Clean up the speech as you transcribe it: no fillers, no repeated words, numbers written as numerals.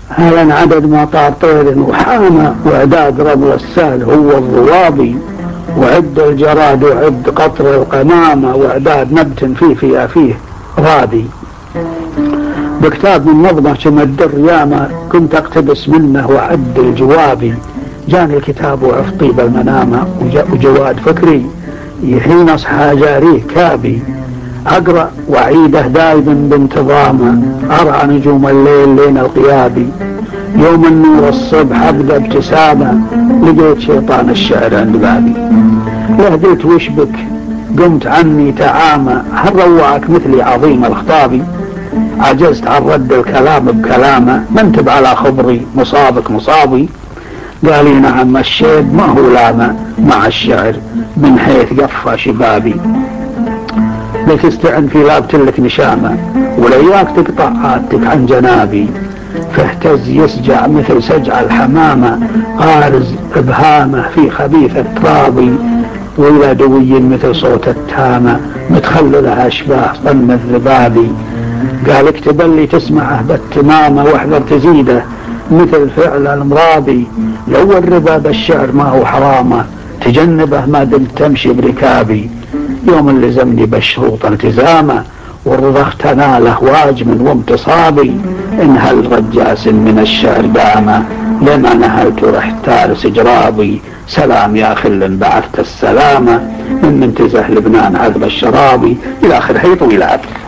هلا عدد مطار طير وحامة، وإعداد رمل السهل هو الضوابي، وعد الجراد وعد قطر القمامة، وإعداد نبت فيه رادي. بكتاب من نظمة شمد الريامة كنت أقتبس منه وعد الجوابي، جاني الكتاب وعف طيب المنامة، وجواد فكري حين أصحى جاريه كابي، أقرأ وعيده دايما بانتظامه، أرى نجوم الليل لين الغيابي، يوم النور الصبح أبدأ ابتسامة، لقيت شيطان الشعر عند بابي، لهديت وشبك قمت عني تعامى، هل روعك مثلي عظيم الخطابي، عجزت عن رد الكلام بكلامه، منتب على خبري مصابك مصابي، قالي نعم الشيب ما هو لامة مع الشعر من حيث قفى شبابي، لك استعن في لابتلك نشامة، ولياك تقطع عادتك عن جنابي، فاهتز يسجع مثل سجع الحمامة، غارز ابهامه في خبيث الترابي، وإلى دوي مثل صوت التامة، متخللها أشباه صن الذبابي، قال اكتب اللي تسمعه بالتمامة، واحذر تزيده مثل فعل المرابي، لو الربا بالشعر ما هو حرامه، تجنبه ما دمت تمشي بركابي، يوم اللي زمني بالشروط التزامه، والرضا تناله واجم وامتصابي، إن هل رجاس من الشعر دامه، لما نهلت رحت تارس جرابي، سلام يا خل بعثت السلامة، من منتزه لبنان عذب الشرابي، إلى آخر حيط وإلى آخر.